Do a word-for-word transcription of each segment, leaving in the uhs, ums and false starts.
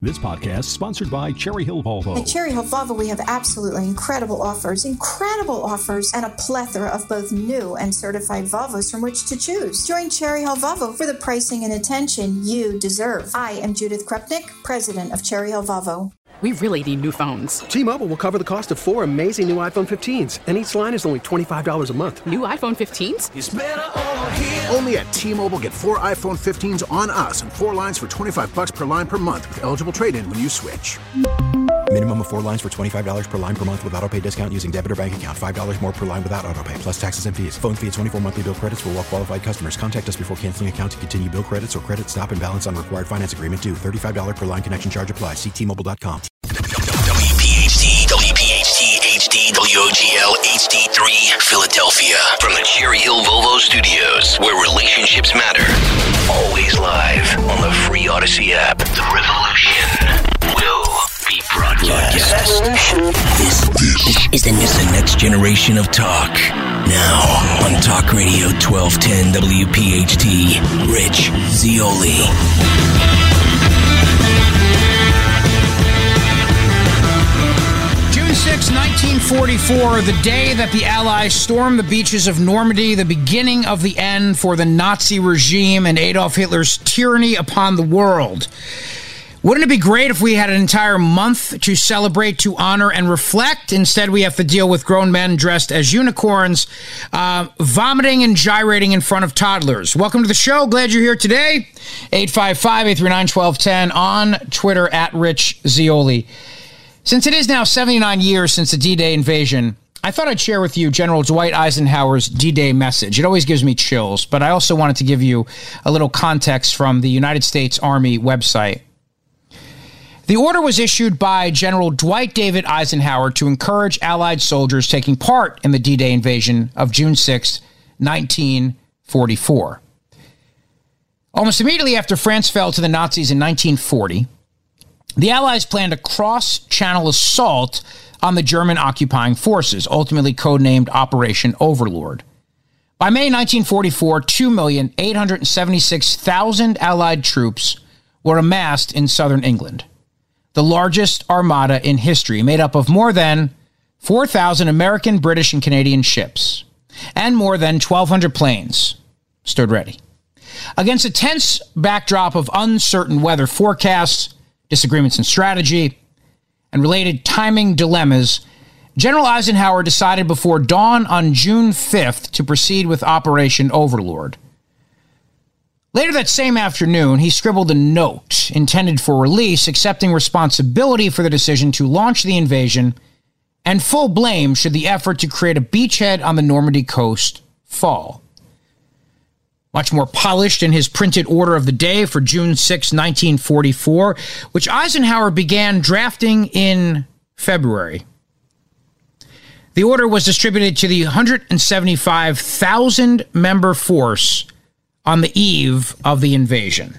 This podcast is sponsored by Cherry Hill Volvo. At Cherry Hill Volvo, we have absolutely incredible offers, incredible offers, and a plethora of both new and certified Volvos from which to choose. Join Cherry Hill Volvo for the pricing and attention you deserve. I am Judith Krupnik, president of Cherry Hill Volvo. We really need new phones. T-Mobile will cover the cost of four amazing new iPhone fifteens, and each line is only twenty-five dollars a month. New iPhone fifteens? It's better over here. Only at T-Mobile, get four iPhone fifteens on us and four lines for twenty-five dollars per line per month with eligible trade-in when you switch. Minimum of four lines for twenty-five dollars per line per month with autopay discount using debit or bank account. five dollars more per line without autopay, plus taxes and fees. Phone fee at twenty-four monthly bill credits for well-qualified customers. Contact us before canceling account to continue bill credits or credit stop and balance on required finance agreement due. thirty-five dollars per line connection charge applies. See T Mobile dot com. W P H T, W P H T H D, W O G L H D three, Philadelphia. From the Cherry Hill Volvo Studios, where relationships matter. Always live on the free Odyssey app. The revolution will be broadcast. This, this is the, the next generation of talk. Now on Talk Radio twelve ten W P H T, Rich Zeoli. June sixth, nineteen forty-four, the day that the Allies stormed the beaches of Normandy, the beginning of the end for the Nazi regime and Adolf Hitler's tyranny upon the world. Wouldn't it be great if we had an entire month to celebrate, to honor, and reflect? Instead, we have to deal with grown men dressed as unicorns, uh, vomiting and gyrating in front of toddlers. Welcome to the show. Glad you're here today. eight five five, eight three nine, one two one zero on Twitter, at Rich Zeoli. Since it is now seventy-nine years since the D-Day invasion, I thought I'd share with you General Dwight Eisenhower's D-Day message. It always gives me chills, but I also wanted to give you a little context from the United States Army website. The order was issued by General Dwight David Eisenhower to encourage Allied soldiers taking part in the D-Day invasion of June sixth, nineteen forty-four. Almost immediately after France fell to the Nazis in nineteen forty, the Allies planned a cross-channel assault on the German occupying forces, ultimately codenamed Operation Overlord. By May nineteen forty-four, two million eight hundred seventy-six thousand Allied troops were amassed in southern England, the largest armada in history, made up of more than four thousand American, British, and Canadian ships, and more than twelve hundred planes stood ready. Against a tense backdrop of uncertain weather forecasts, disagreements in strategy, and related timing dilemmas, General Eisenhower decided before dawn on June fifth to proceed with Operation Overlord. Later that same afternoon, he scribbled a note intended for release, accepting responsibility for the decision to launch the invasion and full blame should the effort to create a beachhead on the Normandy coast fall. Much more polished in his printed order of the day for June sixth, nineteen forty-four, which Eisenhower began drafting in February. The order was distributed to the one hundred seventy-five thousand member force on the eve of the invasion.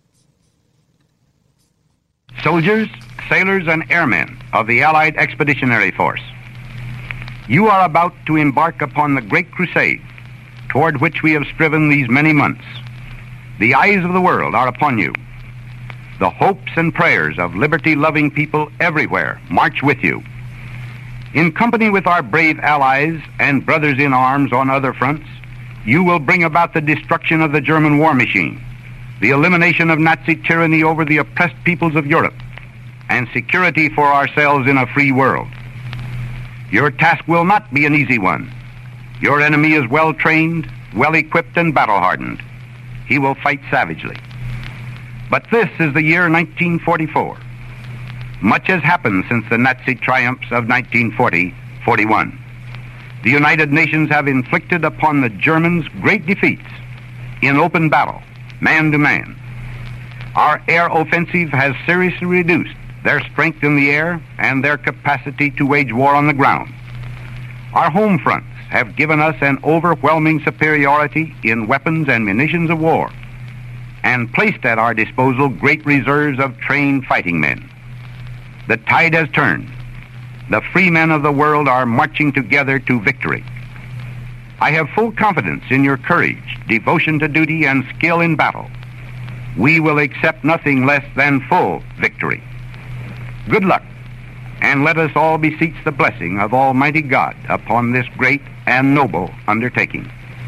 Soldiers, sailors, and airmen of the Allied Expeditionary Force, you are about to embark upon the great crusade toward which we have striven these many months. The eyes of the world are upon you. The hopes and prayers of liberty-loving people everywhere march with you. In company with our brave allies and brothers in arms on other fronts, you will bring about the destruction of the German war machine, the elimination of Nazi tyranny over the oppressed peoples of Europe, and security for ourselves in a free world. Your task will not be an easy one. Your enemy is well-trained, well-equipped, and battle-hardened. He will fight savagely. But this is the year nineteen forty-four. Much has happened since the Nazi triumphs of nineteen forty forty-one. The United Nations have inflicted upon the Germans great defeats in open battle, man to man. Our air offensive has seriously reduced their strength in the air and their capacity to wage war on the ground. Our home fronts have given us an overwhelming superiority in weapons and munitions of war, and placed at our disposal great reserves of trained fighting men. The tide has turned. The free men of the world are marching together to victory. I have full confidence in your courage, devotion to duty, and skill in battle. we will accept nothing less than full victory. Good luck, and let us all beseech the blessing of Almighty God upon this great and noble undertaking.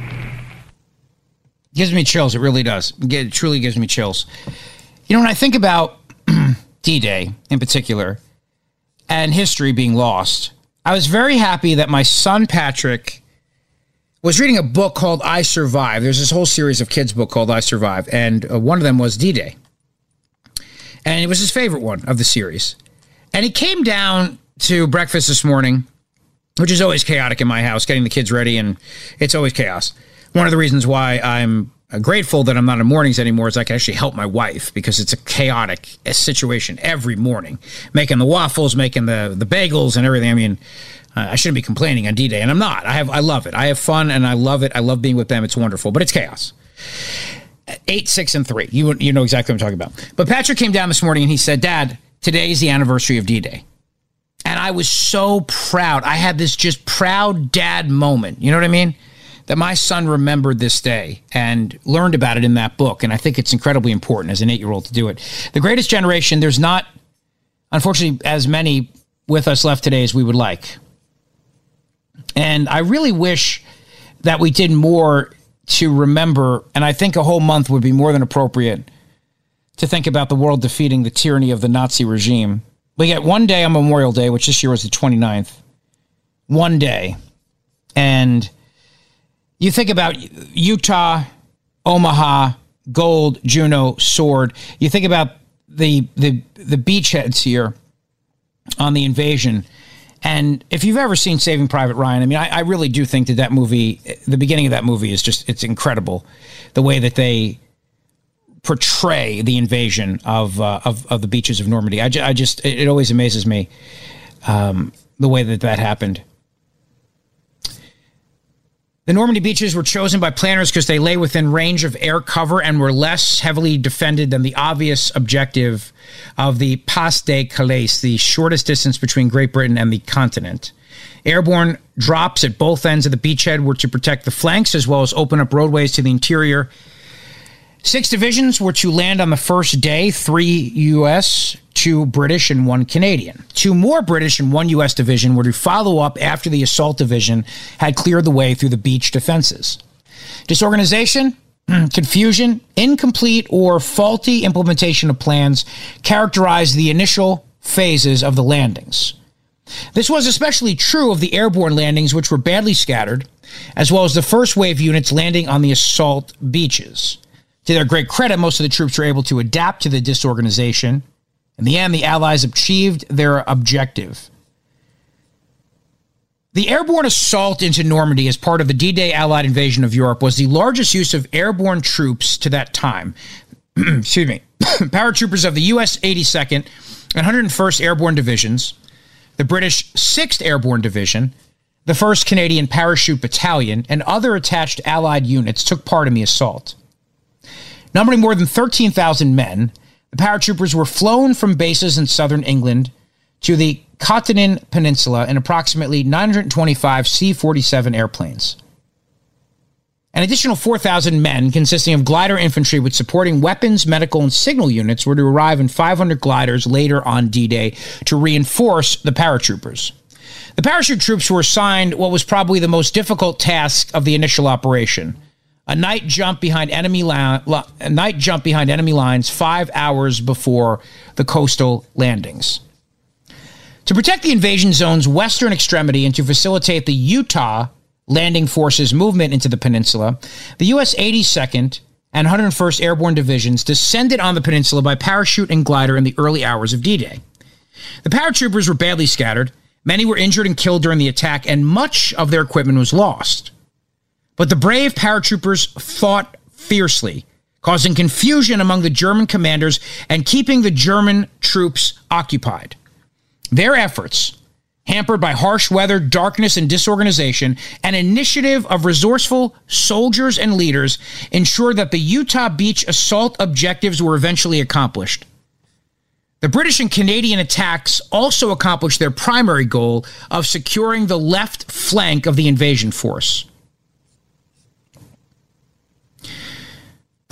Gives me chills. It really does. It truly gives me chills. You know, when I think about D-Day in particular and history being lost, I was very happy that my son Patrick was reading a book called I Survive. There's this whole series of kids' book called I Survive, and uh, one of them was D-Day. And it was his favorite one of the series. And he came down to breakfast this morning, which is always chaotic in my house, getting the kids ready, and it's always chaos. One of the reasons why I'm grateful that I'm not in mornings anymore is I can actually help my wife, because it's a chaotic situation every morning. Making the waffles, making the, the bagels and everything. I mean, uh, I shouldn't be complaining on D-Day, and I'm not. I have I love it. I have fun, and I love it. I love being with them. It's wonderful, but it's chaos. Eight, six, and three. You, you know exactly what I'm talking about. But Patrick came down this morning, and he said, Dad, today's the anniversary of D-Day. And I was so proud. I had this just proud dad moment. You know what I mean? That my son remembered this day and learned about it in that book. And I think it's incredibly important as an eight-year-old to do it. The Greatest Generation, there's not, unfortunately, as many with us left today as we would like. And I really wish that we did more to remember, and I think a whole month would be more than appropriate to think about the world defeating the tyranny of the Nazi regime. We get one day on Memorial Day, which this year was the twenty-ninth. One day. And you think about Utah, Omaha, Gold, Juno, Sword. You think about the the the beachheads here on the invasion. And if you've ever seen Saving Private Ryan, I mean, I, I really do think that that movie, the beginning of that movie is just, it's incredible. The way that they portray the invasion of uh, of, of the beaches of Normandy. I, ju- I just, it, it always amazes me um, the way that that happened. The Normandy beaches were chosen by planners because they lay within range of air cover and were less heavily defended than the obvious objective of the Pas de Calais, the shortest distance between Great Britain and the continent. Airborne drops at both ends of the beachhead were to protect the flanks as well as open up roadways to the interior. Six divisions were to land on the first day, three U S, two British, and one Canadian. Two more British and one U S division were to follow up after the assault division had cleared the way through the beach defenses. Disorganization, confusion, incomplete, or faulty implementation of plans characterized the initial phases of the landings. This was especially true of the airborne landings, which were badly scattered, as well as the first wave units landing on the assault beaches. To their great credit, most of the troops were able to adapt to the disorganization. In the end, the Allies achieved their objective. The airborne assault into Normandy as part of the D-Day Allied invasion of Europe was the largest use of airborne troops to that time. Excuse me. Paratroopers of the U S eighty-second and one hundred first Airborne Divisions, the British sixth Airborne Division, the first Canadian Parachute Battalion, and other attached Allied units took part in the assault. Numbering more than thirteen thousand men, the paratroopers were flown from bases in southern England to the Katahdin Peninsula in approximately nine hundred twenty-five C forty-seven airplanes. An additional four thousand men, consisting of glider infantry with supporting weapons, medical, and signal units, were to arrive in five hundred gliders later on D-Day to reinforce the paratroopers. The parachute troops were assigned what was probably the most difficult task of the initial operation: A night jump behind enemy la- la- a night jump behind enemy lines five hours before the coastal landings. To protect the invasion zone's western extremity and to facilitate the Utah landing forces' movement into the peninsula, the U S eighty-second and one hundred first Airborne Divisions descended on the peninsula by parachute and glider in the early hours of D-Day. The paratroopers were badly scattered, many were injured and killed during the attack, and much of their equipment was lost. But the brave paratroopers fought fiercely, causing confusion among the German commanders and keeping the German troops occupied. Their efforts, hampered by harsh weather, darkness, and disorganization, an initiative of resourceful soldiers and leaders, ensured that the Utah Beach assault objectives were eventually accomplished. The British and Canadian attacks also accomplished their primary goal of securing the left flank of the invasion force.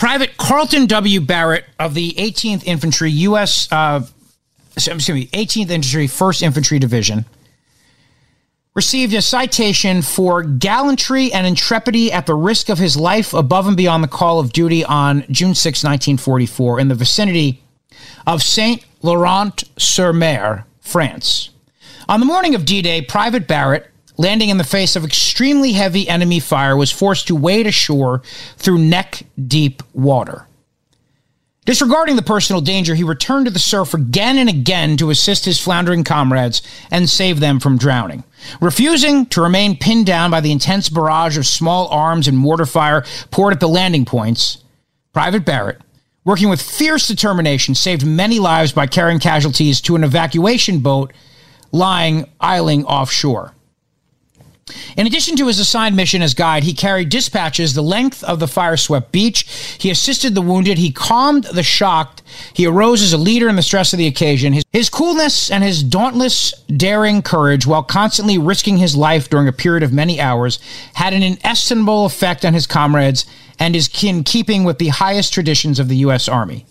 Private Carlton W. Barrett of the eighteenth Infantry U S Uh, excuse me, eighteenth Infantry first Infantry Division received a citation for gallantry and intrepidity at the risk of his life above and beyond the call of duty on June sixth, nineteen forty-four, in the vicinity of Saint-Laurent-sur-Mer, France. On the morning of D-Day, Private Barrett, landing in the face of extremely heavy enemy fire, was forced to wade ashore through neck-deep water. Disregarding the personal danger, he returned to the surf again and again to assist his floundering comrades and save them from drowning. Refusing to remain pinned down by the intense barrage of small arms and mortar fire poured at the landing points, Private Barrett, working with fierce determination, saved many lives by carrying casualties to an evacuation boat lying idling offshore. In addition to his assigned mission as guide, he carried dispatches the length of the fire-swept beach. He assisted the wounded. He calmed the shocked. He arose as a leader in the stress of the occasion. His, his coolness and his dauntless, daring courage, while constantly risking his life during a period of many hours, had an inestimable effect on his comrades and is in keeping with the highest traditions of the U S Army.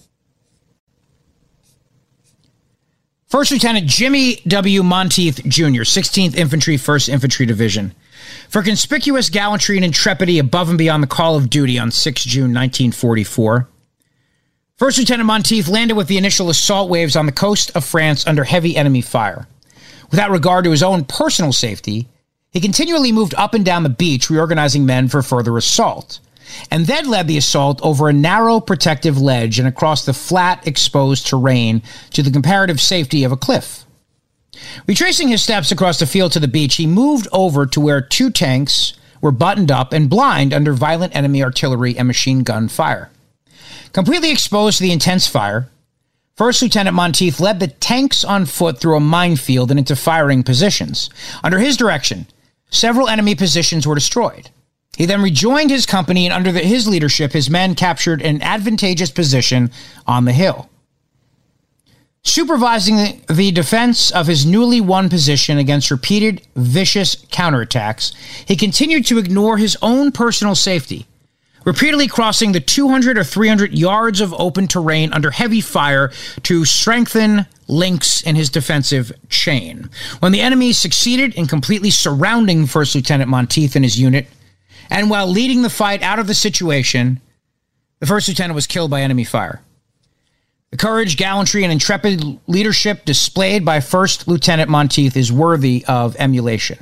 First Lieutenant Jimmy W. Monteith, Junior, sixteenth Infantry first Infantry Division, for conspicuous gallantry and intrepidity above and beyond the call of duty on the sixth of June, nineteen forty-four. First Lieutenant Monteith landed with the initial assault waves on the coast of France under heavy enemy fire. Without regard to his own personal safety, he continually moved up and down the beach, reorganizing men for further assault, and then led the assault over a narrow protective ledge and across the flat, exposed terrain to the comparative safety of a cliff. Retracing his steps across the field to the beach, he moved over to where two tanks were buttoned up and blind under violent enemy artillery and machine gun fire. Completely exposed to the intense fire, First Lieutenant Monteith led the tanks on foot through a minefield and into firing positions. Under his direction, several enemy positions were destroyed. He then rejoined his company, and under the, his leadership, his men captured an advantageous position on the hill. Supervising the, the defense of his newly won position against repeated vicious counterattacks, he continued to ignore his own personal safety, repeatedly crossing the two hundred or three hundred yards of open terrain under heavy fire to strengthen links in his defensive chain. When the enemy succeeded in completely surrounding First Lieutenant Monteith and his unit, and while leading the fight out of the situation, the first lieutenant was killed by enemy fire. The courage, gallantry, and intrepid leadership displayed by First Lieutenant Monteith is worthy of emulation.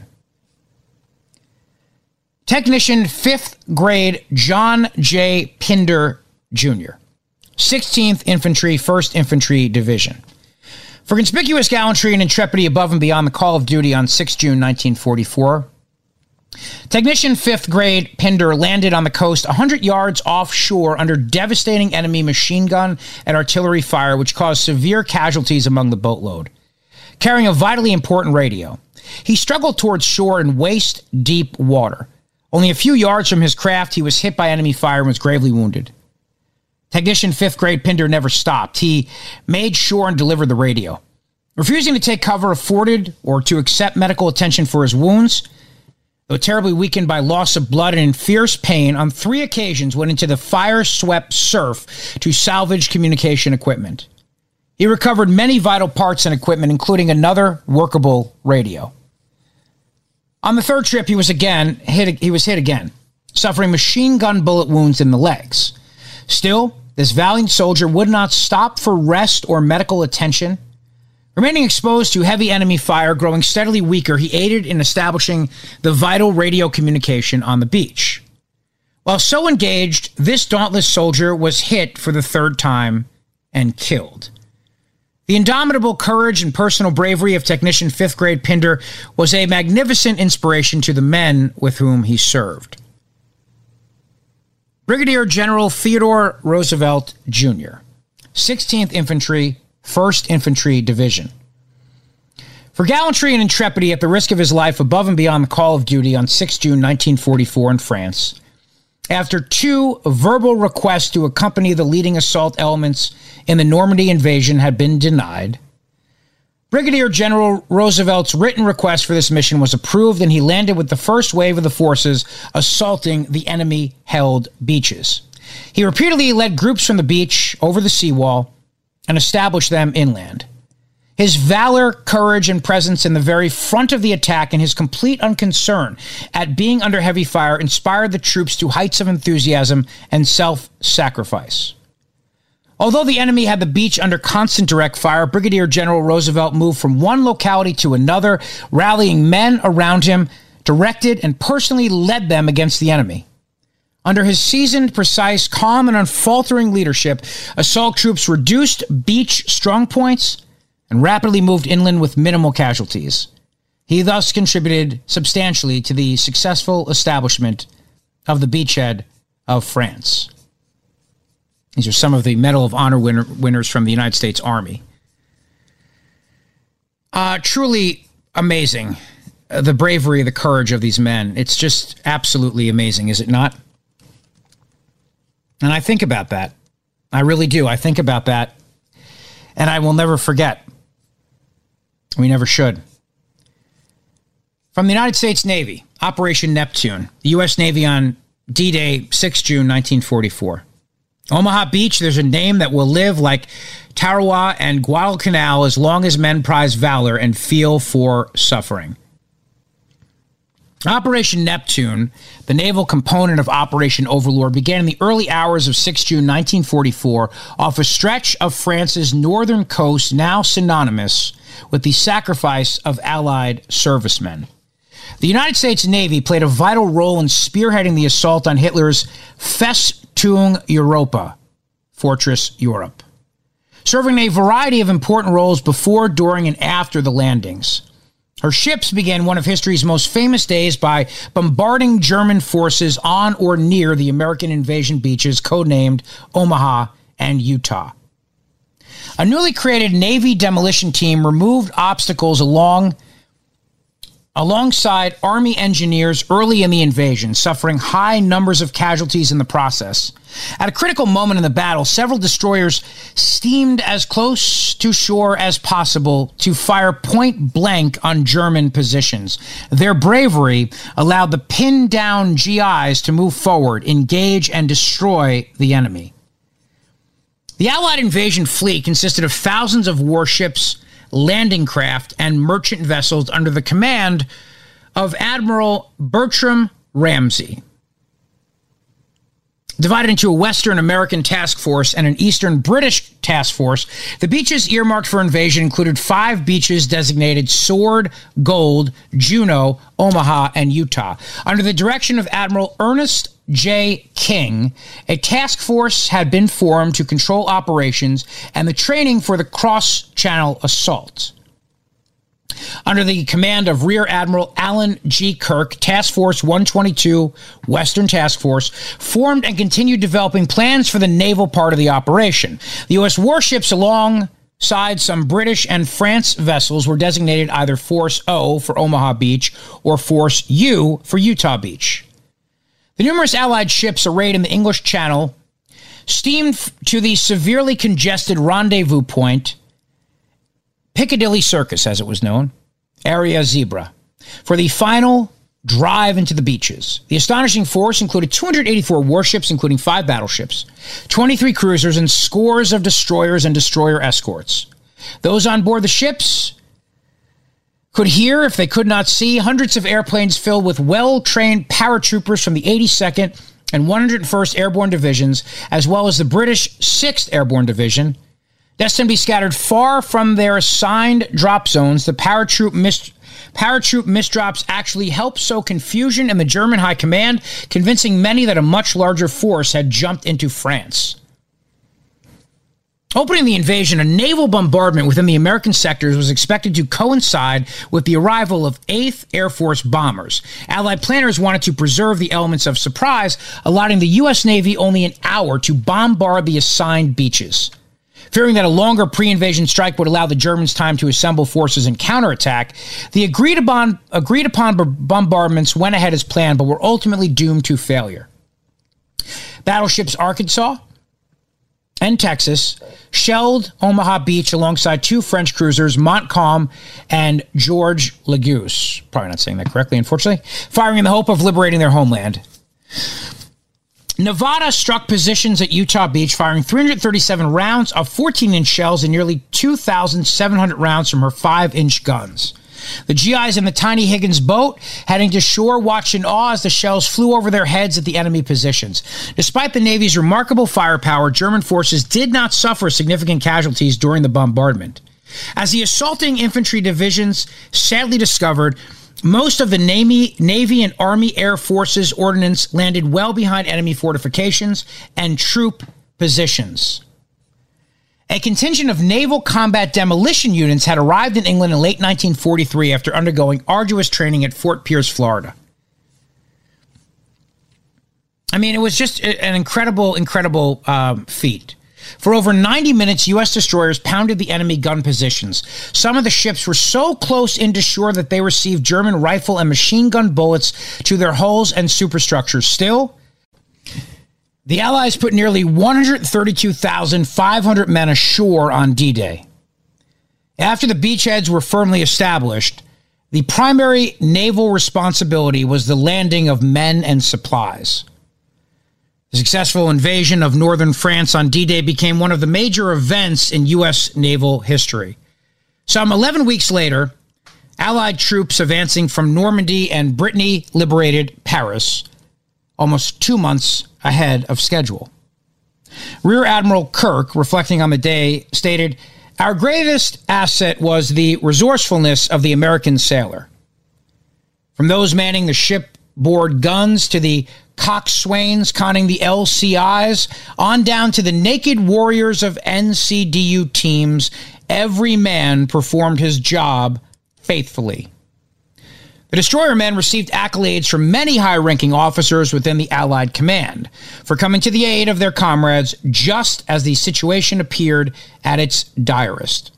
Technician fifth Grade John J. Pinder, Junior, sixteenth Infantry first Infantry Division, for conspicuous gallantry and intrepidity above and beyond the call of duty on the sixth of June, nineteen forty-four. Technician fifth Grade Pinder landed on the coast one hundred yards offshore under devastating enemy machine gun and artillery fire, which caused severe casualties among the boatload. Carrying a vitally important radio, he struggled towards shore in waist-deep water. Only a few yards from his craft, he was hit by enemy fire and was gravely wounded. Technician fifth Grade Pinder never stopped. He made sure and delivered the radio. Refusing to take cover afforded or to accept medical attention for his wounds, though terribly weakened by loss of blood and in fierce pain, on three occasions went into the fire-swept surf to salvage communication equipment. He recovered many vital parts and equipment, including another workable radio. On the third trip, he was again hit. He was hit again, suffering machine gun bullet wounds in the legs. Still, this valiant soldier would not stop for rest or medical attention. Remaining exposed to heavy enemy fire, growing steadily weaker, he aided in establishing the vital radio communication on the beach. While so engaged, this dauntless soldier was hit for the third time and killed. The indomitable courage and personal bravery of Technician fifth Grade Pinder was a magnificent inspiration to the men with whom he served. Brigadier General Theodore Roosevelt, Junior, sixteenth Infantry first Infantry Division, for gallantry and intrepidity at the risk of his life above and beyond the call of duty on the sixth of June, nineteen forty-four in France. After two verbal requests to accompany the leading assault elements in the Normandy invasion had been denied, Brigadier General Roosevelt's written request for this mission was approved, and he landed with the first wave of the forces assaulting the enemy-held beaches. He repeatedly led groups from the beach over the seawall and established them inland. His valor, courage, and presence in the very front of the attack and his complete unconcern at being under heavy fire inspired the troops to heights of enthusiasm and self-sacrifice. Although the enemy had the beach under constant direct fire, Brigadier General Roosevelt moved from one locality to another, rallying men around him, directed and personally led them against the enemy. Under his seasoned, precise, calm, and unfaltering leadership, assault troops reduced beach strongpoints and rapidly moved inland with minimal casualties. He thus contributed substantially to the successful establishment of the beachhead of France. These are some of the Medal of Honor winner, winners from the United States Army. Uh, truly amazing, uh, the bravery, the courage of these men. It's just absolutely amazing, is it not? And I think about that. I really do. I think about that, and I will never forget. We never should. From the United States Navy, Operation Neptune, the U S Navy on D-Day, the sixth of June, nineteen forty-four. Omaha Beach, there's a name that will live like Tarawa and Guadalcanal as long as men prize valor and feel for suffering. Operation Neptune, the naval component of Operation Overlord, began in the early hours of the sixth of June, nineteen forty-four, off a stretch of France's northern coast now synonymous with the sacrifice of Allied servicemen. The United States Navy played a vital role in spearheading the assault on Hitler's Festung Europa, Fortress Europe, serving a variety of important roles before, during, and after the landings. Her ships began one of history's most famous days by bombarding German forces on or near the American invasion beaches, codenamed Omaha and Utah. A newly created Navy demolition team removed obstacles along alongside Army engineers early in the invasion, suffering high numbers of casualties in the process. At a critical moment in the battle, several destroyers steamed as close to shore as possible to fire point blank on German positions. Their bravery allowed the pinned down G Is to move forward, engage, and destroy the enemy. The Allied invasion fleet consisted of thousands of warships, landing craft, and merchant vessels under the command of Admiral Bertram Ramsay. Divided into a Western American task force and an Eastern British task force, the beaches earmarked for invasion included five beaches designated Sword, Gold, Juno, Omaha, and Utah. Under the direction of Admiral Ernest J. King, a task force had been formed to control operations and the training for the cross-channel assault. Under the command of Rear Admiral Alan G. Kirk, Task Force one twenty-two, Western Task Force, formed and continued developing plans for the naval part of the operation. The U S warships alongside some British and France vessels were designated either Force O for Omaha Beach or Force U for Utah Beach. The numerous Allied ships arrayed in the English Channel steamed to the severely congested rendezvous point, Piccadilly Circus, as it was known, Area Zebra, for the final drive into the beaches. The astonishing force included two hundred eighty-four warships, including five battleships, twenty-three cruisers, and scores of destroyers and destroyer escorts. Those on board the ships could hear, if they could not see, hundreds of airplanes filled with well-trained paratroopers from the eighty-second and one hundred first Airborne Divisions, as well as the British sixth Airborne Division. Destined to be scattered far from their assigned drop zones, the paratroop, mis- paratroop misdrops actually helped sow confusion in the German high command, convincing many that a much larger force had jumped into France. Opening the invasion, a naval bombardment within the American sectors was expected to coincide with the arrival of eighth Air Force bombers. Allied planners wanted to preserve the elements of surprise, allotting the U S Navy only an hour to bombard the assigned beaches. Fearing that a longer pre-invasion strike would allow the Germans time to assemble forces and counterattack, the agreed upon, agreed upon bombardments went ahead as planned, but were ultimately doomed to failure. Battleships Arkansas and Texas shelled Omaha Beach alongside two French cruisers, Montcalm and George Legousse. Probably not saying that correctly, unfortunately. Firing in the hope of liberating their homeland. Nevada struck positions at Utah Beach, firing three hundred thirty-seven rounds of fourteen-inch shells and nearly two thousand seven hundred rounds from her five-inch guns. The G Is in the tiny Higgins boat, heading to shore, watched in awe as the shells flew over their heads at the enemy positions. Despite the Navy's remarkable firepower, German forces did not suffer significant casualties during the bombardment. As the assaulting infantry divisions sadly discovered, most of the Navy, Navy and Army Air Forces ordnance landed well behind enemy fortifications and troop positions. A contingent of naval combat demolition units had arrived in England in late nineteen forty-three after undergoing arduous training at Fort Pierce, Florida. I mean, it was just an incredible, incredible um, feat. For over ninety minutes, U S destroyers pounded the enemy gun positions. Some of the ships were so close into shore that they received German rifle and machine gun bullets to their hulls and superstructures. Still, the Allies put nearly one hundred thirty-two thousand five hundred men ashore on D-Day. After the beachheads were firmly established, the primary naval responsibility was the landing of men and supplies. The successful invasion of northern France on D-Day became one of the major events in U S naval history. Some eleven weeks later, Allied troops advancing from Normandy and Brittany liberated Paris, almost two months ahead of schedule. Rear Admiral Kirk, reflecting on the day, stated, "Our greatest asset was the resourcefulness of the American sailor. From those manning the shipboard guns to the coxswains conning the L C Is, on down to the naked warriors of N C D U teams, every man performed his job faithfully." The destroyermen received accolades from many high-ranking officers within the Allied command for coming to the aid of their comrades just as the situation appeared at its direst.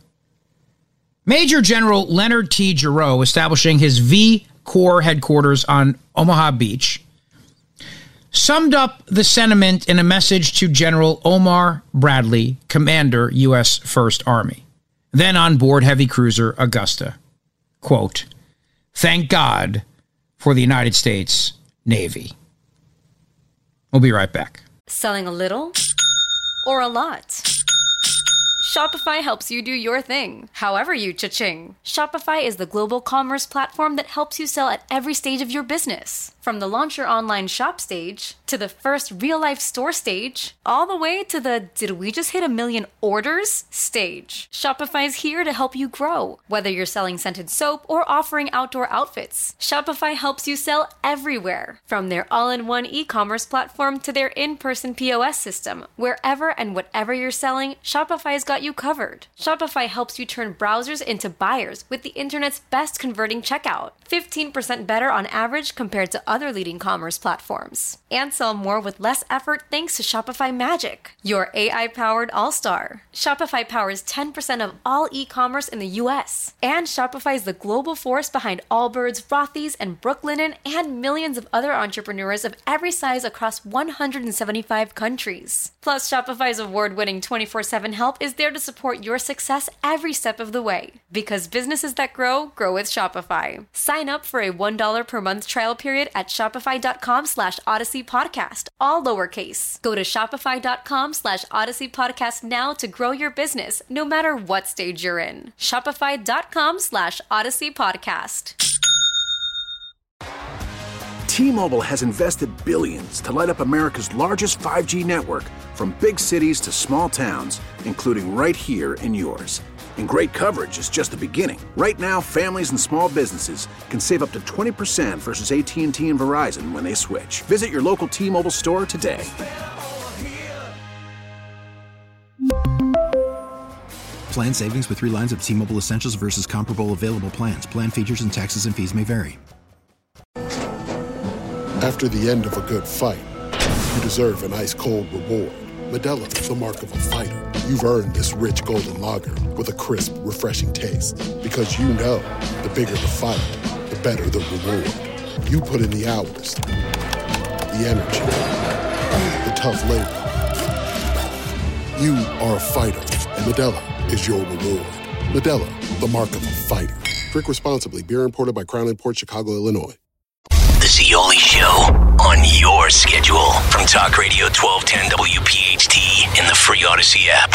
Major General Leonard T. Giroux, establishing his V Corps headquarters on Omaha Beach, summed up the sentiment in a message to General Omar Bradley, Commander, U S First Army, then on board heavy cruiser Augusta. Quote, "Thank God for the United States Navy." We'll be right back. Selling a little or a lot? Shopify helps you do your thing, however you cha-ching. Shopify is the global commerce platform that helps you sell at every stage of your business. From the launch your online shop stage, to the first real-life store stage, all the way to the did we just hit a million orders stage. Shopify's here to help you grow. Whether you're selling scented soap or offering outdoor outfits, Shopify helps you sell everywhere. From their all-in-one e-commerce platform to their in-person P O S system, wherever and whatever you're selling, Shopify's got you covered. Shopify helps you turn browsers into buyers with the internet's best converting checkout. fifteen percent better on average compared to other leading commerce platforms. And sell more with less effort thanks to Shopify Magic, your A I-powered all-star. Shopify powers ten percent of all e-commerce in the U S. And Shopify is the global force behind Allbirds, Rothy's, and Brooklinen, and millions of other entrepreneurs of every size across one hundred seventy-five countries. Plus, Shopify's award-winning twenty-four seven help is there to support your success every step of the way. Because businesses that grow, grow with Shopify. Sign up for a one dollar per month trial period at shopify.com slash Odyssey Podcast, all lowercase. Go to shopify.com slash Odyssey Podcast now to grow your business, no matter what stage you're in. Shopify.com slash Odyssey Podcast. T-Mobile has invested billions to light up America's largest five G network, from big cities to small towns, including right here in yours. And great coverage is just the beginning. Right now, families and small businesses can save up to twenty percent versus A T and T and Verizon when they switch. Visit your local T-Mobile store today. Plan savings with three lines of T-Mobile Essentials versus comparable available plans. Plan features and taxes and fees may vary. After the end of a good fight, you deserve an ice-cold reward. Modelo is the mark of a fighter. You've earned this rich golden lager with a crisp, refreshing taste. Because you know, the bigger the fight, the better the reward. You put in the hours, the energy, the tough labor. You are a fighter, and Modelo is your reward. Modelo, the mark of a fighter. Drink responsibly. Beer imported by Crown Imports, Chicago, Illinois. The Zeoli Show on your schedule from Talk Radio twelve ten W P H T in the free Odyssey app.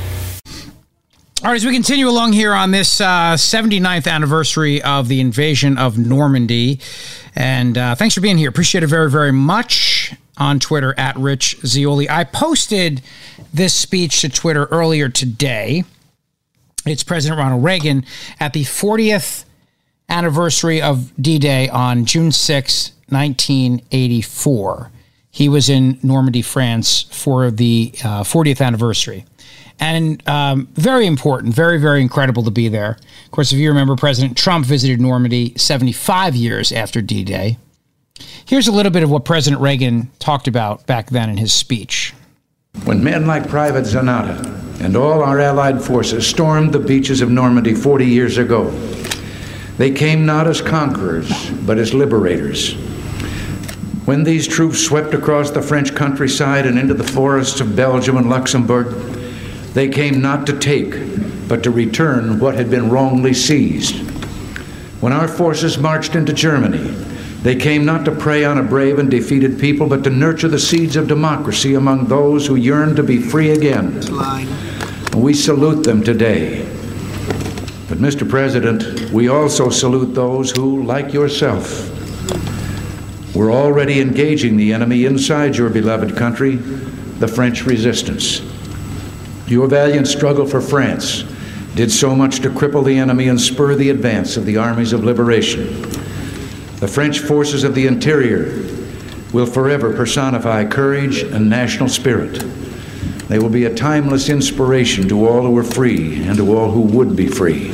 All right, as we continue along here on this uh, seventy-ninth anniversary of the invasion of Normandy, and uh, thanks for being here. Appreciate it very, very much. On Twitter, at Rich Zeoli. I posted this speech to Twitter earlier today. It's President Ronald Reagan at the fortieth anniversary of D-Day on June sixth, nineteen eighty-four. He was in Normandy, France for the uh, fortieth anniversary. And um, very important, very, very incredible to be there. Of course, if you remember, President Trump visited Normandy seventy-five years after D-Day. Here's a little bit of what President Reagan talked about back then in his speech. When men like Private Zanata and all our allied forces stormed the beaches of Normandy forty years ago, they came not as conquerors, but as liberators. When these troops swept across the French countryside and into the forests of Belgium and Luxembourg, they came not to take, but to return what had been wrongly seized. When our forces marched into Germany, they came not to prey on a brave and defeated people, but to nurture the seeds of democracy among those who yearn to be free again. We salute them today. But, Mister President, we also salute those who, like yourself, were already engaging the enemy inside your beloved country, the French resistance. Your valiant struggle for France did so much to cripple the enemy and spur the advance of the armies of liberation. The French forces of the interior will forever personify courage and national spirit. They will be a timeless inspiration to all who are free and to all who would be free.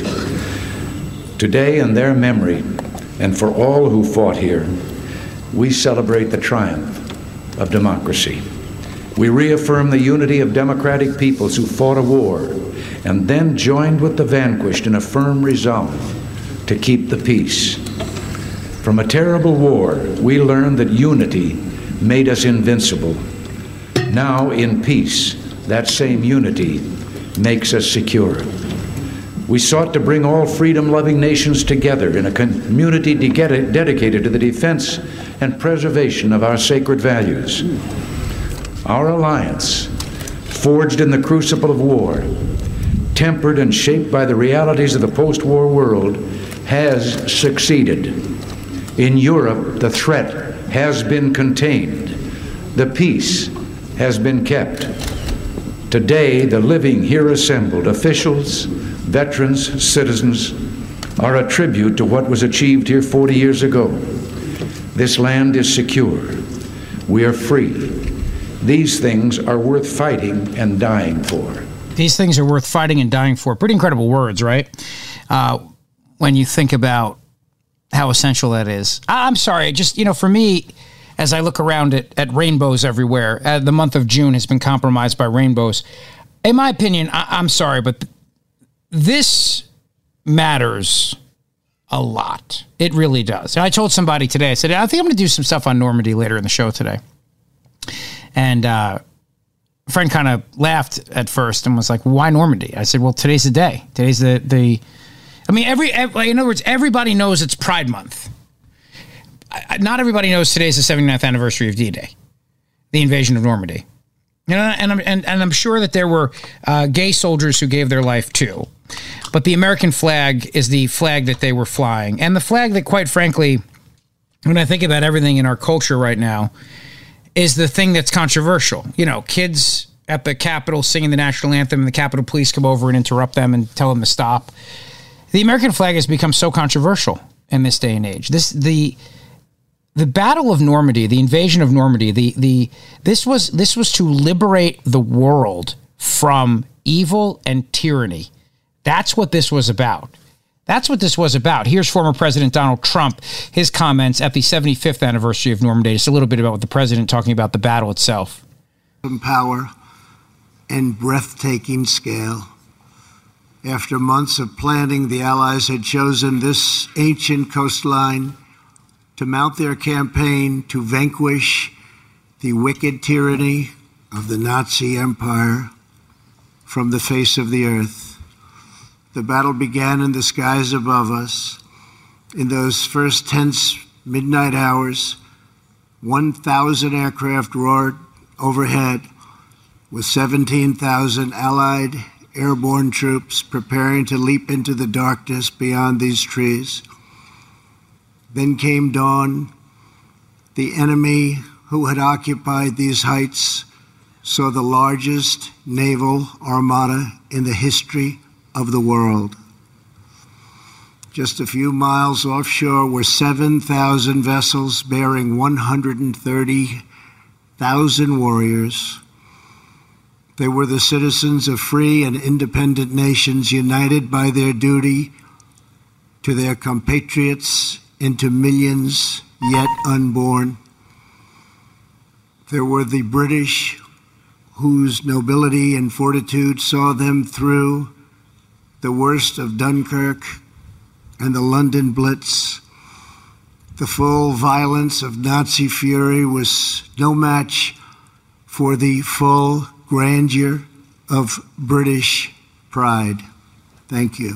Today, in their memory, and for all who fought here, we celebrate the triumph of democracy. We reaffirm the unity of democratic peoples who fought a war and then joined with the vanquished in a firm resolve to keep the peace. From a terrible war, we learned that unity made us invincible. Now, in peace, that same unity makes us secure. We sought to bring all freedom-loving nations together in a community de- dedicated to the defense and preservation of our sacred values. Our alliance, forged in the crucible of war, tempered and shaped by the realities of the post-war world, has succeeded. In Europe, the threat has been contained. The peace has been kept. Today, the living here assembled, officials, veterans, citizens, are a tribute to what was achieved here forty years ago. This land is secure. We are free. These things are worth fighting and dying for. These things are worth fighting and dying for. Pretty incredible words, right? Uh, when you think about how essential that is. I'm sorry, just, you know, for me, as I look around at, at rainbows everywhere, uh, the month of June has been compromised by rainbows. In my opinion, I, I'm sorry, but th- this matters a lot. It really does. I told somebody today, I said, I think I'm going to do some stuff on Normandy later in the show today. And uh, a friend kind of laughed at first and was like, why Normandy? I said, well, today's the day. Today's the, the I mean, every, every in other words, everybody knows it's Pride Month. I, not everybody knows today's the seventy-ninth anniversary of D-Day, the invasion of Normandy. You know, and I'm, and, and I'm sure that there were uh, gay soldiers who gave their life too. But the American flag is the flag that they were flying. And the flag that, quite frankly, when I think about everything in our culture right now, is the thing that's controversial. You know, kids at the Capitol singing the national anthem and the Capitol Police come over and interrupt them and tell them to stop. The American flag has become so controversial in this day and age. This the the Battle of Normandy, the invasion of Normandy, the the this was this was to liberate the world from evil and tyranny. That's what this was about. That's what this was about. Here's former President Donald Trump, his comments at the seventy-fifth anniversary of Normandy. Just a little bit about what the president talking about the battle itself. Power and breathtaking scale. After months of planning, the Allies had chosen this ancient coastline to mount their campaign to vanquish the wicked tyranny of the Nazi Empire from the face of the earth. The battle began in the skies above us. In those first tense midnight hours, one thousand aircraft roared overhead with seventeen thousand Allied airborne troops preparing to leap into the darkness beyond these trees. Then came dawn. The enemy who had occupied these heights saw the largest naval armada in the history of the world. Just a few miles offshore were seven thousand vessels bearing one hundred thirty thousand warriors. They were the citizens of free and independent nations united by their duty to their compatriots into millions yet unborn. There were the British whose nobility and fortitude saw them through the worst of Dunkirk and the London Blitz. The full violence of Nazi fury was no match for the full grandeur of British pride. Thank you.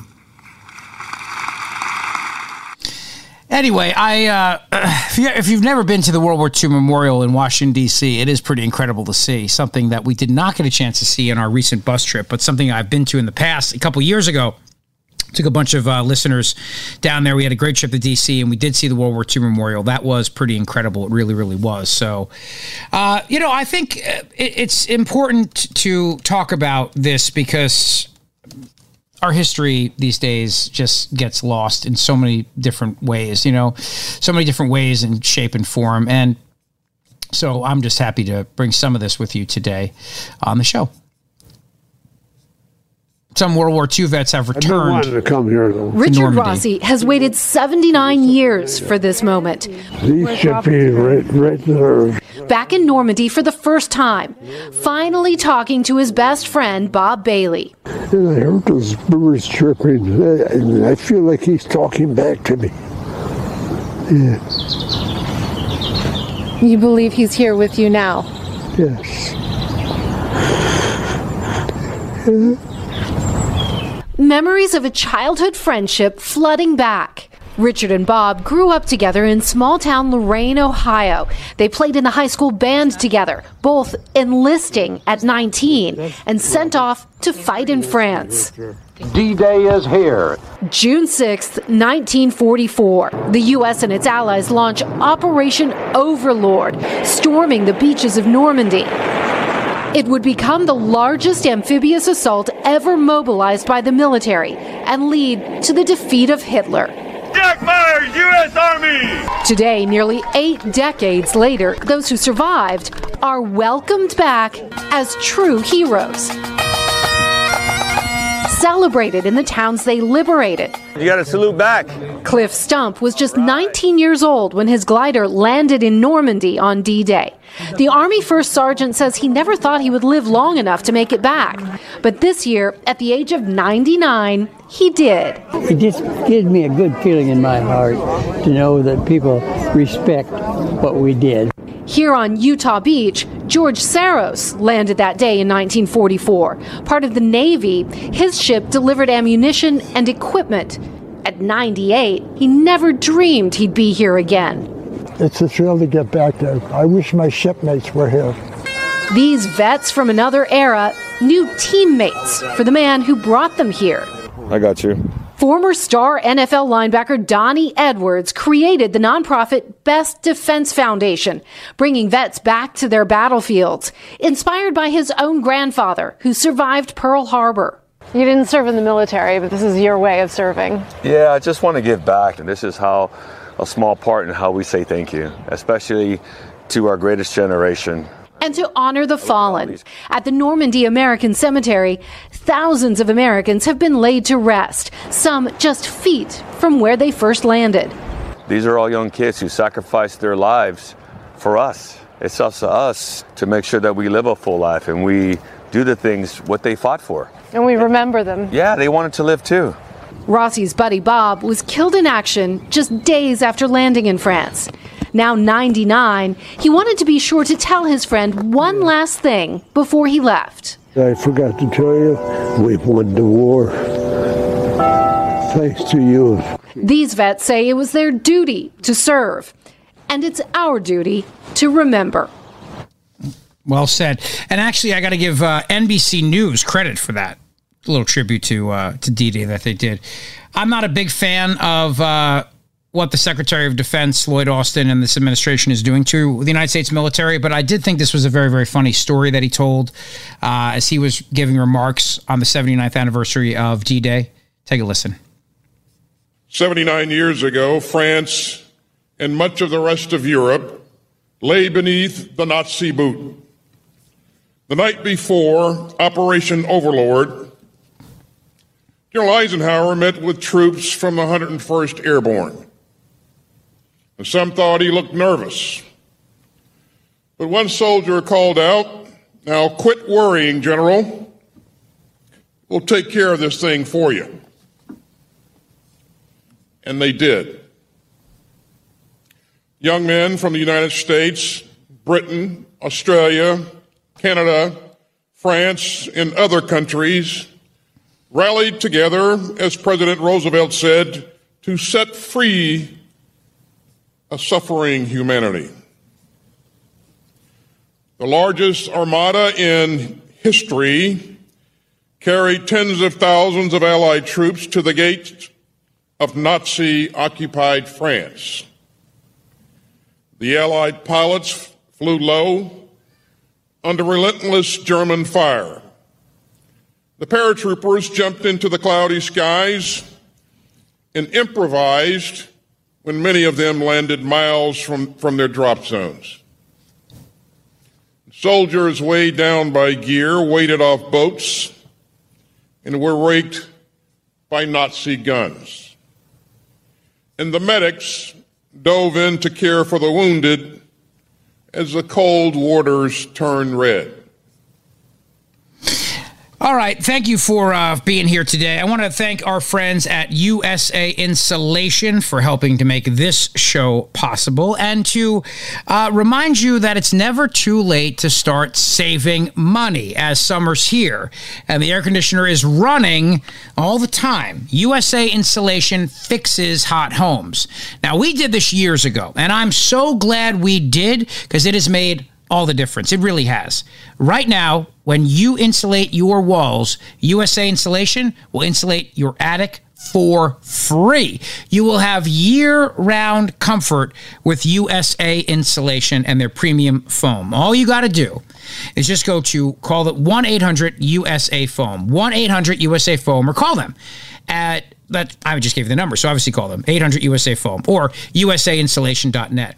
Anyway, I uh, if, you, if you've never been to the World War Two Memorial in Washington, D C, it is pretty incredible to see. Something that we did not get a chance to see in our recent bus trip, but something I've been to in the past. A couple years ago, took a bunch of uh, listeners down there. We had a great trip to D C, and we did see the World War Two Memorial. That was pretty incredible. It really, really was. So, uh, you know, I think it, it's important to talk about this because our history these days just gets lost in so many different ways, you know, so many different ways and shape and form. And so I'm just happy to bring some of this with you today on the show. Some World War Two vets have returned. I wanted to come here, though. Richard Rossi has waited seventy-nine years for this moment. These should be right, right there. Back in Normandy for the first time, finally talking to his best friend, Bob Bailey. And I heard those birds chirping, and I feel like he's talking back to me. Yeah. You believe he's here with you now? Yes. Yeah. Memories of a childhood friendship flooding back. Richard and Bob grew up together in small-town Lorain, Ohio. They played in the high school band together, both enlisting at nineteen and sent off to fight in France. D-Day is here. June sixth, nineteen forty-four. The U S and its allies launch Operation Overlord, storming the beaches of Normandy. It would become the largest amphibious assault ever mobilized by the military and lead to the defeat of Hitler. Jack Myers, U S Army! Today, nearly eight decades later, those who survived are welcomed back as true heroes. Celebrated in the towns they liberated. You gotta salute back. Cliff Stump was just nineteen years old when his glider landed in Normandy on D-Day. The Army First Sergeant says he never thought he would live long enough to make it back. But this year, at the age of ninety-nine, he did. It just gives me a good feeling in my heart to know that people respect what we did. Here on Utah Beach, George Saros landed that day in nineteen forty-four. Part of the Navy, his ship delivered ammunition and equipment. At ninety-eight, he never dreamed he'd be here again. It's a thrill to get back there. I wish my shipmates were here. These vets from another era, new teammates for the man who brought them here. I got you. Former star N F L linebacker Donnie Edwards created the nonprofit Best Defense Foundation, bringing vets back to their battlefields, inspired by his own grandfather, who survived Pearl Harbor. You didn't serve in the military, but this is your way of serving. Yeah, I just want to give back, and this is how a small part in how we say thank you, especially to our greatest generation. And to honor the fallen. At the Normandy American Cemetery, thousands of Americans have been laid to rest, some just feet from where they first landed. These are all young kids who sacrificed their lives for us. It's up to us to make sure that we live a full life and we do the things what they fought for. And we remember them. Yeah, they wanted to live too. Rossi's buddy Bob was killed in action just days after landing in France. Now ninety-nine, he wanted to be sure to tell his friend one last thing before he left. I forgot to tell you, we won the war. place to use. These vets say it was their duty to serve, and it's our duty to remember. Well said. And actually, I got to give uh, N B C News credit for that. A little tribute to uh, to D-Day that they did. I'm not a big fan of uh, what the Secretary of Defense, Lloyd Austin, and this administration is doing to the United States military, but I did think this was a very, very funny story that he told uh, as he was giving remarks on the seventy-ninth anniversary of D-Day. Take a listen. seventy-nine years ago, France and much of the rest of Europe lay beneath the Nazi boot. The night before Operation Overlord, General Eisenhower met with troops from the one hundred first Airborne. And some thought he looked nervous. But one soldier called out, "Now quit worrying, General. We'll take care of this thing for you." And they did. Young men from the United States, Britain, Australia, Canada, France, and other countries rallied together, as President Roosevelt said, to set free a suffering humanity. The largest armada in history carried tens of thousands of Allied troops to the gates of Nazi-occupied France. The Allied pilots flew low under relentless German fire. The paratroopers jumped into the cloudy skies and improvised when many of them landed miles from, from their drop zones. Soldiers weighed down by gear, waited off boats, and were raked by Nazi guns. And the medics dove in to care for the wounded as the cold waters turned red. All right. Thank you for uh, being here today. I want to thank our friends at U S A Insulation for helping to make this show possible, and to uh, remind you that it's never too late to start saving money, as summer's here and the air conditioner is running all the time. U S A Insulation fixes hot homes. Now, we did this years ago, and I'm so glad we did, because it has made all the difference. It really has. Right now, when you insulate your walls, U S A Insulation will insulate your attic for free. You will have year-round comfort with U S A Insulation and their premium foam. All you got to do is just go to call it one eight hundred U S A foam, one eight hundred U S A foam, or call them at, that I just gave you the number, so obviously call them, eight hundred U S A foam, or U S A insulation dot net.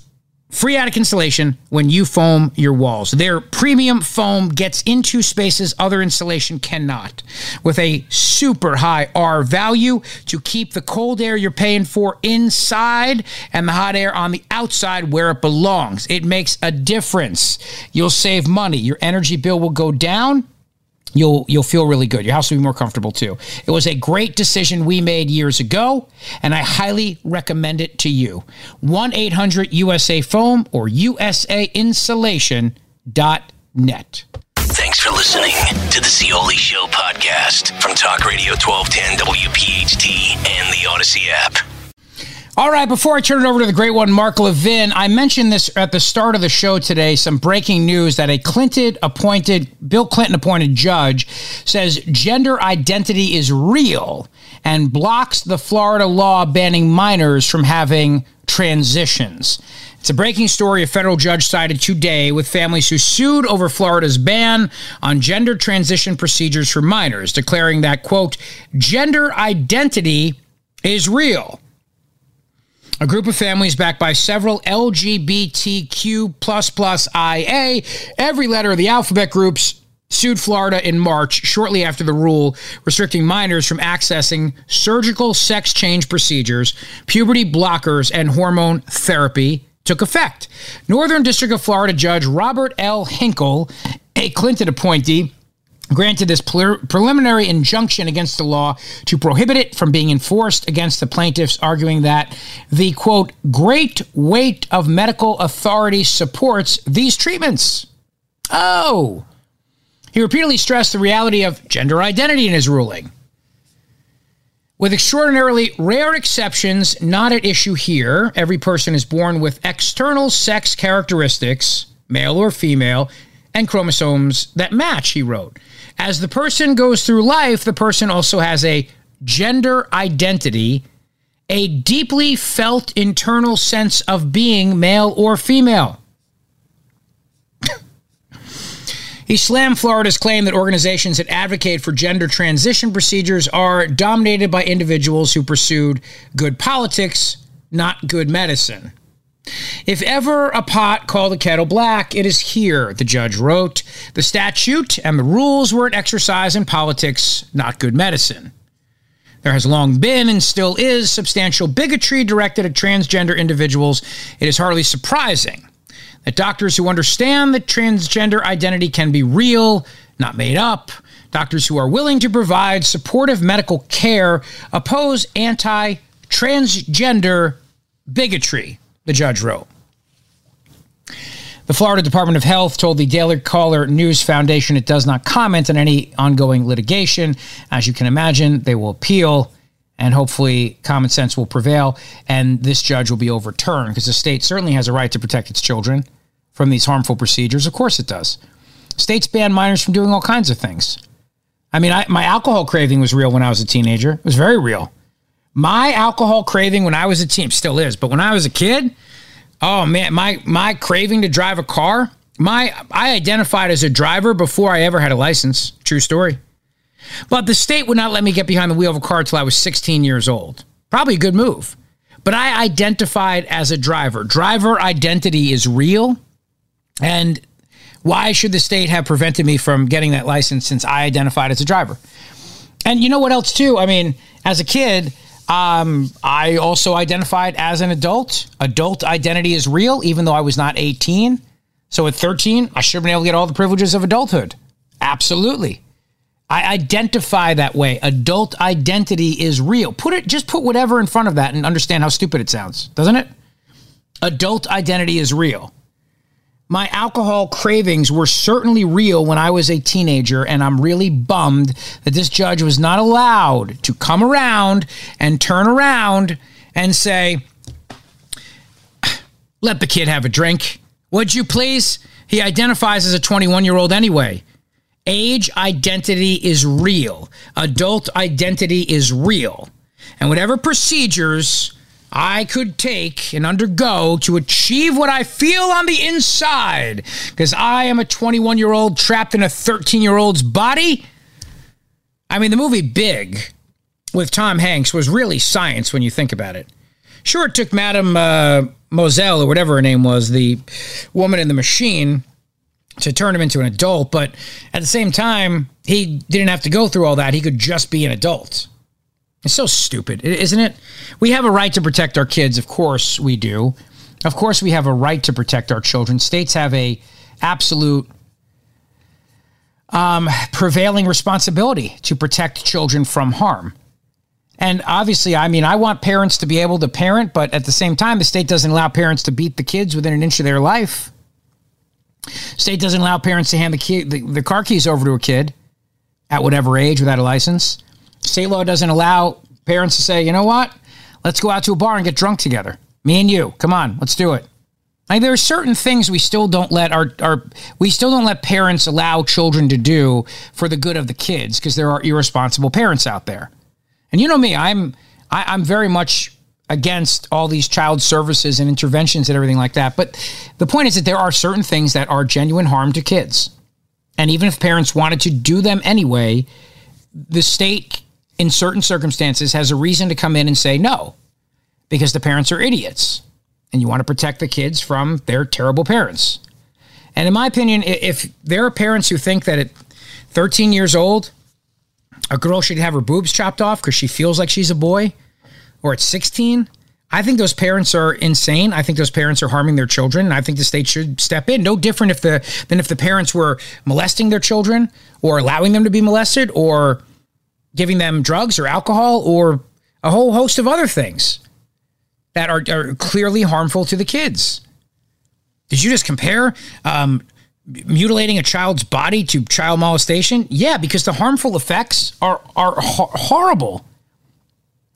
Free attic insulation when you foam your walls. Their premium foam gets into spaces other insulation cannot, with a super high R value to keep the cold air you're paying for inside and the hot air on the outside where it belongs. It makes a difference. You'll save money. Your energy bill will go down. You'll you'll feel really good. Your house will be more comfortable too. It was a great decision we made years ago, and I highly recommend it to you. one eight hundred U S A foam or U S A insulation dot net. Thanks for listening to the Zeoli Show podcast from Talk Radio twelve ten W P H T and the Odyssey app. All right, before I turn it over to the great one, Mark Levin, I mentioned this at the start of the show today, some breaking news that a Clinton-appointed, Bill Clinton-appointed judge says gender identity is real and blocks the Florida law banning minors from having transitions. It's a breaking story a federal judge cited today with families who sued over Florida's ban on gender transition procedures for minors, declaring that, quote, gender identity is real. A group of families backed by several L G B T Q plus plus I A, every letter of the alphabet groups, sued Florida in March, shortly after the rule restricting minors from accessing surgical sex change procedures, puberty blockers, and hormone therapy took effect. Northern District of Florida Judge Robert L. Hinkle, a Clinton appointee, granted this pre- preliminary injunction against the law to prohibit it from being enforced against the plaintiffs, arguing that the, quote, great weight of medical authority supports these treatments. Oh. He repeatedly stressed the reality of gender identity in his ruling, With extraordinarily rare exceptions not at issue here, every person is born with external sex characteristics, male or female, and chromosomes that match, he wrote. As the person goes through life, the person also has a gender identity, a deeply felt internal sense of being male or female. He slammed Florida's claim that organizations that advocate for gender transition procedures are dominated by individuals who pursued good politics, not good medicine. If ever a pot called a kettle black, it is here, the judge wrote. The statute and the rules were an exercise in politics, not good medicine. There has long been and still is substantial bigotry directed at transgender individuals. It is hardly surprising that doctors who understand that transgender identity can be real, not made up, doctors who are willing to provide supportive medical care, oppose anti-transgender bigotry, the judge wrote. The Florida Department of Health told the Daily Caller News Foundation it does not comment on any ongoing litigation. As you can imagine, they will appeal, and hopefully common sense will prevail, and this judge will be overturned, because the state certainly has a right to protect its children from these harmful procedures. Of course it does. States ban minors from doing all kinds of things. I mean, I, my alcohol craving was real when I was a teenager. It was very real. My alcohol craving when I was a teen, still is, but when I was a kid, oh man, my my craving to drive a car, my I identified as a driver before I ever had a license. True story. But the state would not let me get behind the wheel of a car until I was sixteen years old. Probably a good move. But I identified as a driver. Driver identity is real. And why should the state have prevented me from getting that license since I identified as a driver? And you know what else too? I mean, as a kid, um, I also identified as an adult. Adult identity is real, even though I was not eighteen. So at thirteen, I should have been able to get all the privileges of adulthood. Absolutely. I identify that way. Adult identity is real. Put it, just put whatever in front of that and understand how stupid it sounds, doesn't it? Adult identity is real. My alcohol cravings were certainly real when I was a teenager, and I'm really bummed that this judge was not allowed to come around and turn around and say, let the kid have a drink. Would you please? He identifies as a twenty-one-year-old anyway. Age identity is real. Adult identity is real. And whatever procedures I could take and undergo to achieve what I feel on the inside, because I am a twenty-one-year-old trapped in a thirteen-year-old's body. I mean, the movie Big with Tom Hanks was really science when you think about it. Sure, it took Madame uh, Moselle, or whatever her name was, the woman in the machine, to turn him into an adult, but at the same time, he didn't have to go through all that. He could just be an adult. It's so stupid, isn't it? We have a right to protect our kids. Of course we do. Of course we have a right to protect our children. States have a absolute um, prevailing responsibility to protect children from harm. And obviously, I mean, I want parents to be able to parent, but at the same time, the state doesn't allow parents to beat the kids within an inch of their life. State doesn't allow parents to hand the, key, the, the car keys over to a kid at whatever age without a license. State law doesn't allow parents to say, you know what, let's go out to a bar and get drunk together. Me and you, come on, let's do it. Like, there are certain things we still don't let our, our we still don't let parents allow children to do for the good of the kids, because there are irresponsible parents out there. And you know me, I'm I, I'm very much against all these child services and interventions and everything like that. But the point is that there are certain things that are genuine harm to kids. And even if parents wanted to do them anyway, the state, in certain circumstances, has a reason to come in and say no, because the parents are idiots. And you want to protect the kids from their terrible parents. And in my opinion, if there are parents who think that at thirteen years old, a girl should have her boobs chopped off because she feels like she's a boy, or at sixteen, I think those parents are insane. I think those parents are harming their children. And I think the state should step in. No different if the than if the parents were molesting their children, or allowing them to be molested, or giving them drugs or alcohol, or a whole host of other things that are, are clearly harmful to the kids. Did you just compare um, mutilating a child's body to child molestation? Yeah, because the harmful effects are are ho- horrible.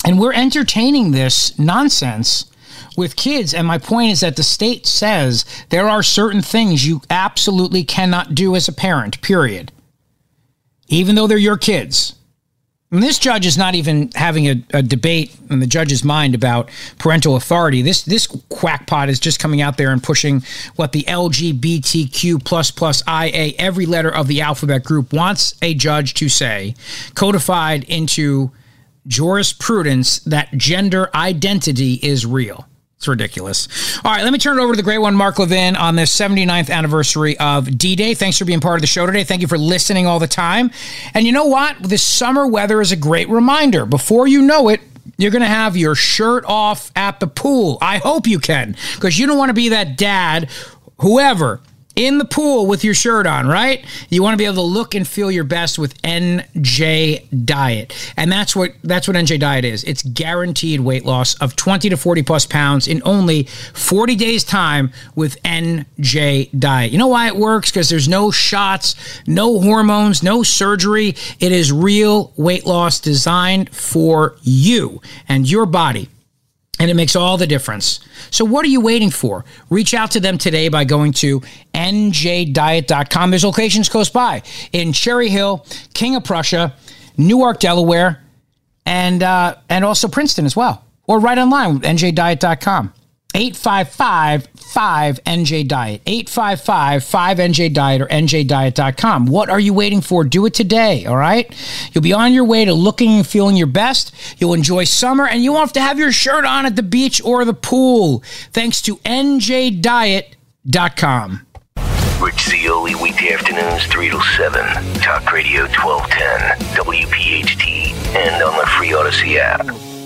And we're entertaining this nonsense with kids. And my point is that the state says there are certain things you absolutely cannot do as a parent, period. Even though they're your kids. And this judge is not even having a, a debate in the judge's mind about parental authority. This this quackpot is just coming out there and pushing what the L G B T Q plus plus I A, every letter of the alphabet group, wants a judge to say, codified into jurisprudence, that gender identity is real. It's ridiculous. All right, let me turn it over to the great one, Mark Levin, on the seventy-ninth anniversary of D-Day. Thanks for being part of the show today. Thank you for listening all the time. And you know what? This summer weather is a great reminder. Before you know it, you're going to have your shirt off at the pool. I hope you can, because you don't want to be that dad, whoever, in the pool with your shirt on, right? You want to be able to look and feel your best with N J Diet. And that's what that's what N J Diet is. It's guaranteed weight loss of twenty to forty plus pounds in only forty days time with N J Diet. You know why it works? Because there's no shots, no hormones, no surgery. It is real weight loss designed for you and your body. And it makes all the difference. So what are you waiting for? Reach out to them today by going to N J diet dot com. There's locations close by in Cherry Hill, King of Prussia, Newark, Delaware, and uh, and also Princeton as well. Or right online, N J diet dot com. eight five five, five N J diet. eight five five, five N J diet or N J diet dot com. What are you waiting for? Do it today, all right? You'll be on your way to looking and feeling your best. You'll enjoy summer, and you won't have to have your shirt on at the beach or the pool. Thanks to N J diet dot com. Rich Cioli, weekday afternoons, three to seven. Talk Radio twelve ten, W P H T, and on the free Odyssey app.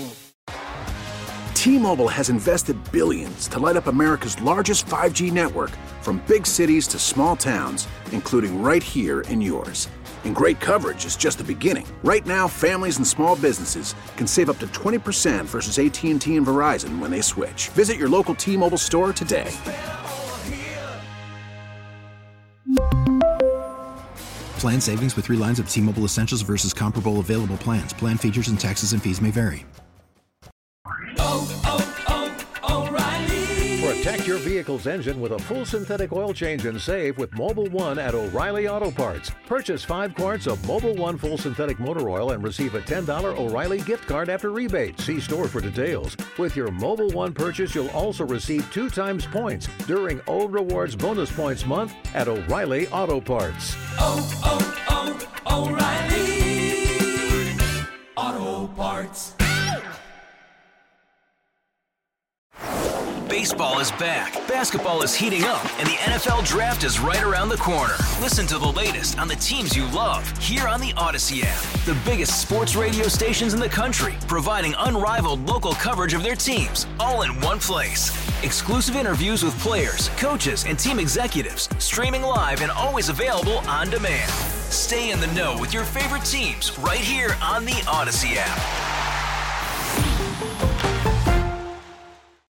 T-Mobile has invested billions to light up America's largest five G network, from big cities to small towns, including right here in yours. And great coverage is just the beginning. Right now, families and small businesses can save up to twenty percent versus A T and T and Verizon when they switch. Visit your local T-Mobile store today. Plan savings with three lines of T-Mobile Essentials versus comparable available plans. Plan features and taxes and fees may vary. Oh, oh, oh, O'Reilly. Protect your vehicle's engine with a full synthetic oil change and save with Mobil one at O'Reilly Auto Parts. Purchase five quarts of Mobil one full synthetic motor oil and receive a ten dollars O'Reilly gift card after rebate. See store for details. With your Mobil one purchase, you'll also receive two times points during O Rewards Bonus Points Month at O'Reilly Auto Parts. Oh, oh, oh, O'Reilly Auto Parts. Baseball is back, basketball is heating up, and the N F L Draft is right around the corner. Listen to the latest on the teams you love here on the Odyssey app. The biggest sports radio stations in the country, providing unrivaled local coverage of their teams, all in one place. Exclusive interviews with players, coaches, and team executives, streaming live and always available on demand. Stay in the know with your favorite teams right here on the Odyssey app.